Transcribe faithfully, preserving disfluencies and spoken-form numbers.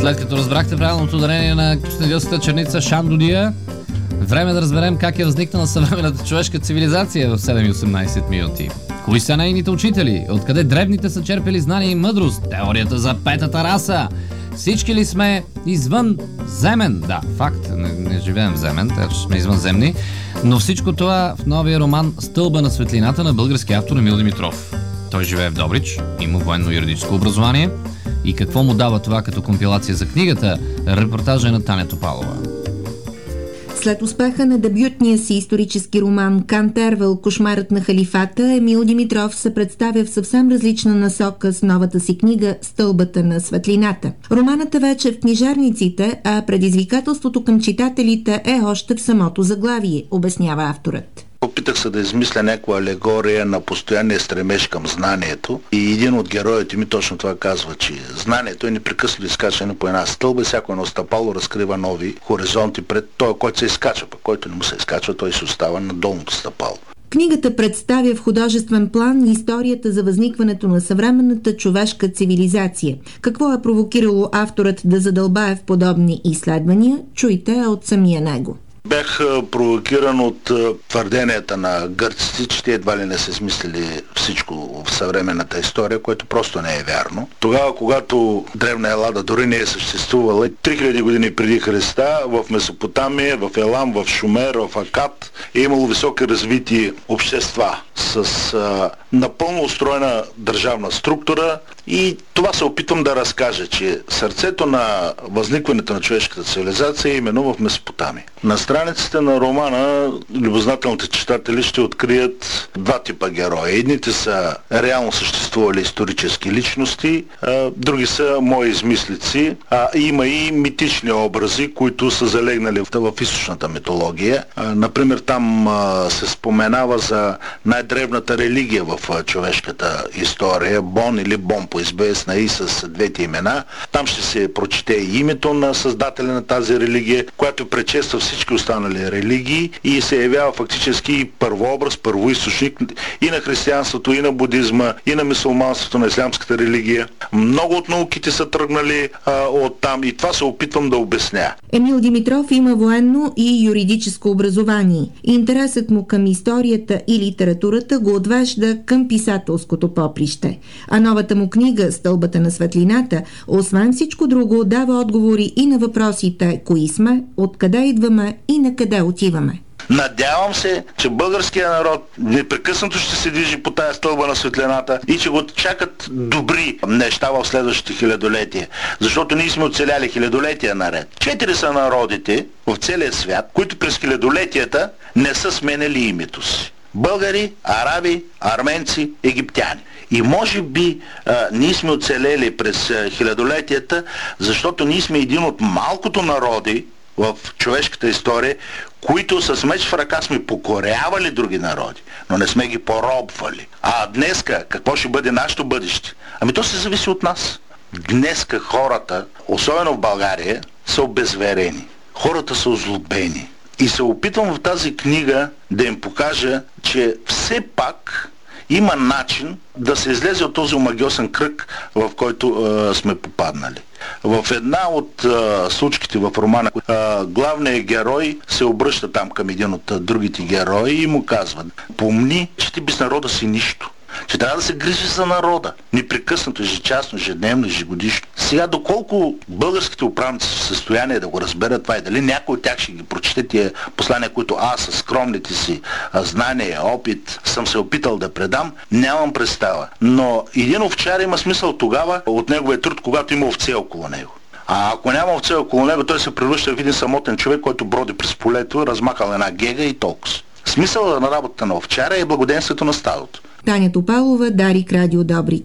След като разбрахте правилното ударение на кюстендилската черница Шандодия, време да разберем как е възникнала съвременната човешка цивилизация в седем и осемнайсет минути. Кои са нейните учители? Откъде древните са черпели знания и мъдрост? Теорията за петата раса? Всички ли сме извън земен? Да, факт, не, не живеем в земен, така че сме извънземни. Но всичко това в новия роман "Стълба на светлината" на българския автор Емил Димитров. Той живее в Добрич, има военно-юридическо образование. И какво му дава това като компилация за книгата? Репортажа на Таня Топалова. След успеха на дебютния си исторически роман "Кантервел. Кошмарът на халифата", Емил Димитров се представя в съвсем различна насока с новата си книга "Стълбата на светлината". Романът е вече в книжарниците, а предизвикателството към читателите е още в самото заглавие, обяснява авторът. Опитах се да измисля някаква алегория на постоянния стремеж към знанието и един от героите ми точно това казва, че знанието е непрекъснато изкачане по една стълба и всяко едно стъпало разкрива нови хоризонти пред този, който се изкачва, пък който не му се изкачва, той се остава на долното стъпало. Книгата представя в художествен план историята за възникването на съвременната човешка цивилизация. Какво е провокирало авторът да задълбае в подобни изследвания, чуйте от самия него. Бях провокиран от твърденията на гърците, че те едва ли не са смислили всичко в съвременната история, което просто не е вярно. Тогава, когато древна Елада дори не е съществувала, три хиляди години преди Христа, в Месопотамия, в Елам, в Шумер, в Акад е имало високи развити общества с а, напълно устроена държавна структура и това се опитвам да разкажа, че сърцето на възникването на човешката цивилизация е именно в Месопотамия. На страниците на романа любознателните читатели ще открият два типа герои. Едните са реално съществували исторически личности, а други са мои измислици. А има и митични образи, които са залегнали в, в източната митология. А, например, там а, се споменава за най-древната религия в а, човешката история, Бон или Бон, по-известна и с двете имена. Там ще се прочете и името на създателя на тази религия, която предшества всички останали религии и се явява фактически първообраз, първоизточник и на християнството, и на будизма, и на мюсюлманството, на ислямската религия. Много от науките са тръгнали а, от там и това се опитвам да обясня. Емил Димитров има военно и юридическо образование. Интересът му към историята и литературата го отвежда към писателското поприще. А новата му книга "Стълбата на светлината", освен всичко друго, дава отговори и на въпросите кои сме, откъде идваме и на къде отиваме. Надявам се, че българският народ непрекъснато ще се движи по тая стълба на светлината и че го чакат добри неща в следващите хилядолетия. Защото ние сме оцеляли хилядолетия наред. Четири са народите в целия свят, които през хилядолетията не са сменяли името си. Българи, араби, арменци, египтяни. И може би а, ние сме оцелели през а, хилядолетията, защото ние сме един от малкото народи в човешката история, които с меч в ръка сме покорявали други народи, но не сме ги поробвали. А днеска, какво ще бъде нашето бъдеще? Ами то се зависи от нас. Днеска хората, особено в България, са обезверени. Хората са озлобени. И се опитвам в тази книга да им покажа, че все пак има начин да се излезе от този омагьосен кръг, в който а, сме попаднали. В една от а, случките в романа а, главният герой се обръща там към един от а, другите герои и му казва: помни, че ти без народа си нищо. Че трябва да се грижи за народа. Непрекъснато, ежечасно, ежедневно, ежегодишно. Сега, доколко българските управници са в състояние да го разберат това и дали някой от тях ще ги прочете тия послания, които аз със скромните си знания, опит съм се опитал да предам, нямам представа. Но един овчар има смисъл тогава от неговия труд, когато има овце около него. А ако няма овце около него, той се превръща в един самотен човек, който броди през полето, размахал една гега и толкова. Смисълът на работата на овчара е благоденствието на стадото. Таня Топалова, Дарик, Радио Добрич.